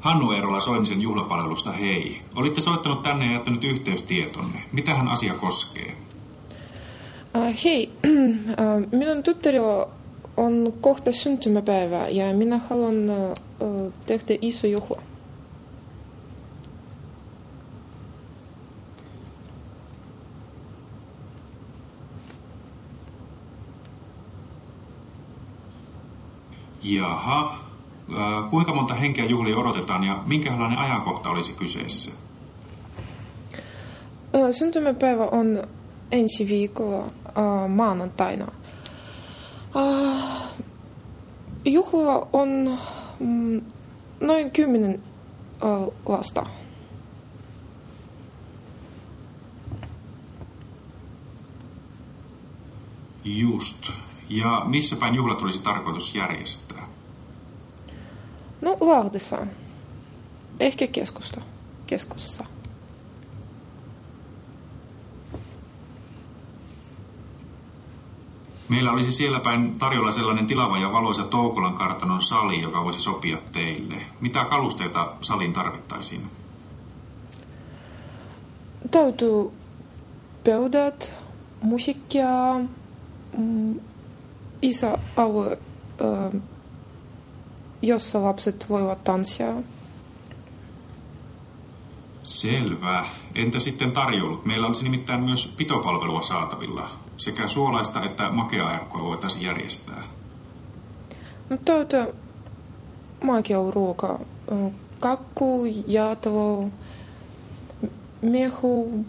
Hannu Eerola Soinisen juhlapalvelusta, hei. Olitte soittanut tänne ja jättänyt yhteystietonne. Mitähän asia koskee? Hei, minun tyttärillä on kohta syntymäpäivä ja minä haluan tehdä iso juhla. Jaha. Kuinka monta henkeä juhlia odotetaan ja minkälainen ajankohta olisi kyseessä? Syntymäpäivä on ensi viikolla maanantaina. Juhla on noin 10 lasta. Just. Ja missä päin juhlat olisi tarkoitus järjestää? No, Lahdessa. Ehkä keskustassa. Meillä olisi siellä päin tarjolla sellainen tilava ja valoisa Toukolan kartanon sali, joka voisi sopia teille. Mitä kalusteita saliin tarvittaisiin? Täytyy pöydät, musiikkia, iso alue, jossa lapset voivat tanssia. Selvä. Entä sitten tarjoulut? Meillä olisi nimittäin myös pitopalvelua saatavilla. Sekä suolaista että makeaherkkua voitaisiin järjestää. No täytyy makearuoka. Kakku, jäätelö, mehu.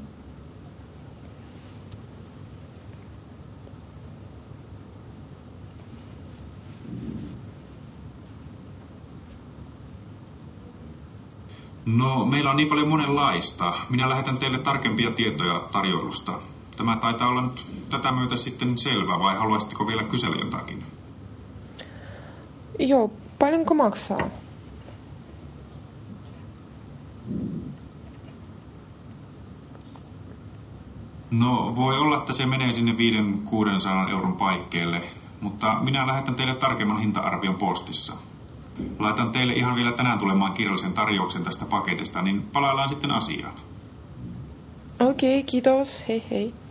No, meillä on niin paljon monenlaista. Minä lähetän teille tarkempia tietoja tarjoilusta. Tämä taitaa olla nyt tätä myötä sitten selvä, vai haluaisitteko vielä kysellä jotakin? Joo, paljonko maksaa? No, voi olla, että se menee sinne 500–600 euron paikkeelle, mutta minä lähetän teille tarkemman hinta-arvion postissa. Laitan teille ihan vielä tänään tulemaan kirjallisen tarjouksen tästä paketista, niin palaillaan sitten asiaan. Okei, kiitos. Hei hei.